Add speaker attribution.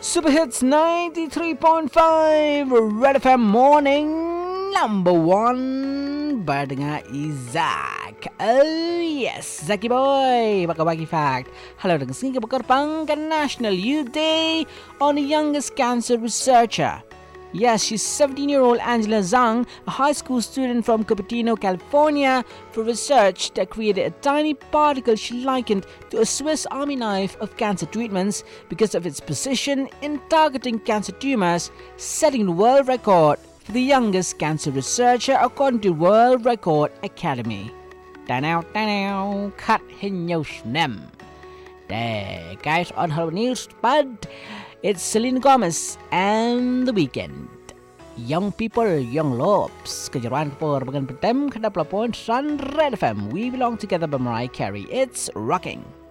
Speaker 1: Super Hits 93.5 Red FM Morning Number 1 Berdengar Izak. Oh yes, Zaki boy, bagi fact. Hello dengan sini berkorbankan National Youth Day on the youngest cancer researcher. Yes, she's 17-year-old Angela Zhang, a high school student from Cupertino, California, for research that created a tiny particle she likened to a Swiss Army knife of cancer treatments because of its precision in targeting cancer tumors, setting the world record for the youngest cancer researcher according to World Record Academy. Cut in your snem. There, guys, on her news, but it's Selena Gomez and The Weeknd. Young people, young lobs. Kejuruan kepor bagan petem kada pelapon Sun Red FM. We belong together by Mariah Carey. It's rocking.